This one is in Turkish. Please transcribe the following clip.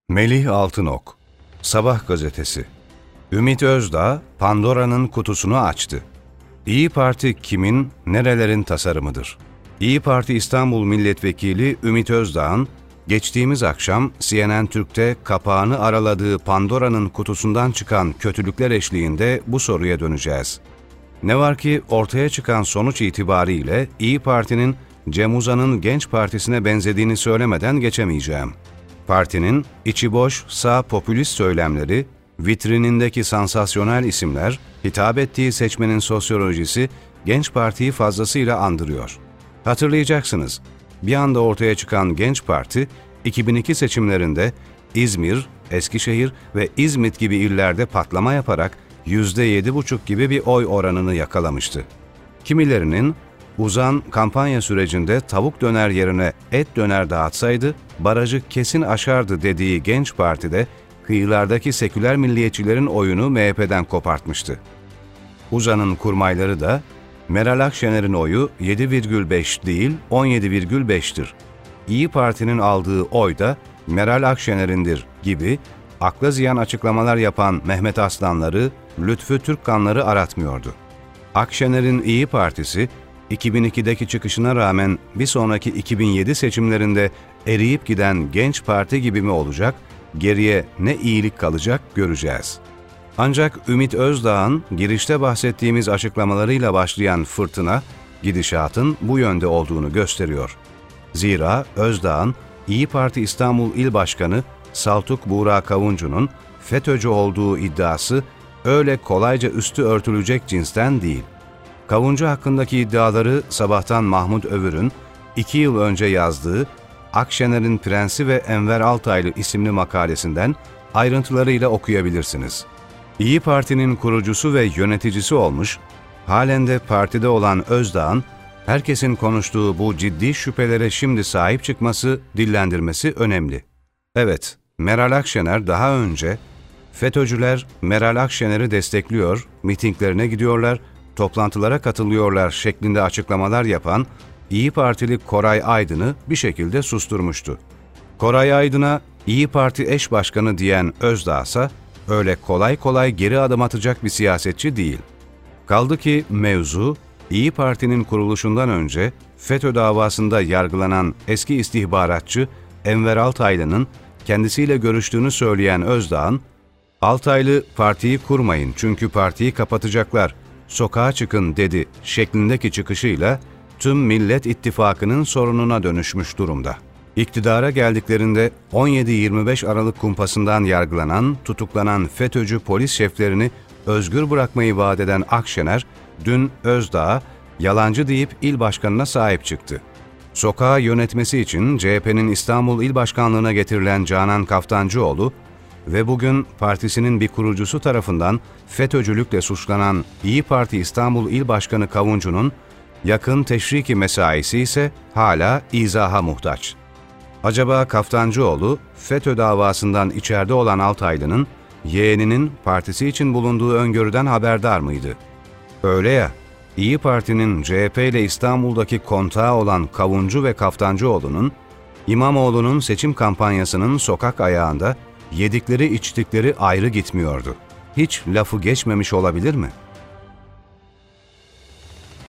Melih Altınok, Sabah gazetesi. Ümit Özdağ, Pandora'nın kutusunu açtı. İyi Parti kimin, nerelerin tasarımıdır? İyi Parti İstanbul Milletvekili Ümit Özdağ'ın, geçtiğimiz akşam CNN Türk'te kapağını araladığı Pandora'nın kutusundan çıkan kötülükler eşliğinde bu soruya döneceğiz. Ne var ki ortaya çıkan sonuç itibariyle İyi Parti'nin Cem Uzan'ın Genç Partisi'ne benzediğini söylemeden geçemeyeceğim. Partinin içi boş, sağ popülist söylemleri, vitrinindeki sansasyonel isimler, hitap ettiği seçmenin sosyolojisi Genç Parti'yi fazlasıyla andırıyor. Hatırlayacaksınız, bir anda ortaya çıkan Genç Parti, 2002 seçimlerinde İzmir, Eskişehir ve İzmit gibi illerde patlama yaparak %7,5 gibi bir oy oranını yakalamıştı. Kimilerinin, Uzan kampanya sürecinde tavuk döner yerine et döner dağıtsaydı, barajı kesin aşardı dediği Genç Parti'de kıyılardaki seküler milliyetçilerin oyunu MHP'den kopartmıştı. Uzan'ın kurmayları da, Meral Akşener'in oyu 7,5 değil 17,5'tir. İyi Parti'nin aldığı oy da Meral Akşener'indir gibi akla ziyan açıklamalar yapan Mehmet Aslanları, Lütfü Türkkanları aratmıyordu. Akşener'in İyi Partisi, 2002'deki çıkışına rağmen bir sonraki 2007 seçimlerinde eriyip giden Genç Parti gibi mi olacak, geriye ne iyilik kalacak göreceğiz. Ancak Ümit Özdağ'ın girişte bahsettiğimiz açıklamalarıyla başlayan fırtına, gidişatın bu yönde olduğunu gösteriyor. Zira Özdağ'ın İyi Parti İstanbul İl Başkanı Saltuk Buğra Kavuncu'nun FETÖ'cü olduğu iddiası öyle kolayca üstü örtülecek cinsten değil. Kavuncu hakkındaki iddiaları Sabah'tan Mahmut Övür'ün 2 yıl önce yazdığı Akşener'in Prensi ve Enver Altaylı isimli makalesinden ayrıntılarıyla okuyabilirsiniz. İyi Parti'nin kurucusu ve yöneticisi olmuş, halen de partide olan Özdağ'ın herkesin konuştuğu bu ciddi şüphelere şimdi sahip çıkması, dillendirmesi önemli. Evet, Meral Akşener daha önce FETÖ'cüler Meral Akşener'i destekliyor, mitinglerine gidiyorlar, toplantılara katılıyorlar şeklinde açıklamalar yapan İyi Partili Koray Aydın'ı bir şekilde susturmuştu. Koray Aydın'a İyi Parti eş başkanı diyen Özdağ ise öyle kolay kolay geri adım atacak bir siyasetçi değil. Kaldı ki mevzu, İyi Parti'nin kuruluşundan önce FETÖ davasında yargılanan eski istihbaratçı Enver Altaylı'nın kendisiyle görüştüğünü söyleyen Özdağ'ın, "Altaylı partiyi kurmayın çünkü partiyi kapatacaklar, sokağa çıkın" dedi şeklindeki çıkışıyla tüm Millet İttifakı'nın sorununa dönüşmüş durumda. İktidara geldiklerinde 17-25 Aralık kumpasından yargılanan, tutuklanan FETÖ'cü polis şeflerini özgür bırakmayı vaat eden Akşener, dün Özdağ'a yalancı deyip il başkanına sahip çıktı. Sokağı yönetmesi için CHP'nin İstanbul İl Başkanlığı'na getirilen Canan Kaftancıoğlu ve bugün partisinin bir kurucusu tarafından FETÖ'cülükle suçlanan İyi Parti İstanbul İl Başkanı Kavuncu'nun yakın teşriki mesaisi ise hala izaha muhtaç. Acaba Kaftancıoğlu, FETÖ davasından içeride olan Altaylı'nın yeğeninin partisi için bulunduğu öngörüden haberdar mıydı? Öyle ya, İyi Parti'nin CHP ile İstanbul'daki kontağı olan Kavuncu ve Kaftancıoğlu'nun, İmamoğlu'nun seçim kampanyasının sokak ayağında yedikleri içtikleri ayrı gitmiyordu. Hiç lafı geçmemiş olabilir mi?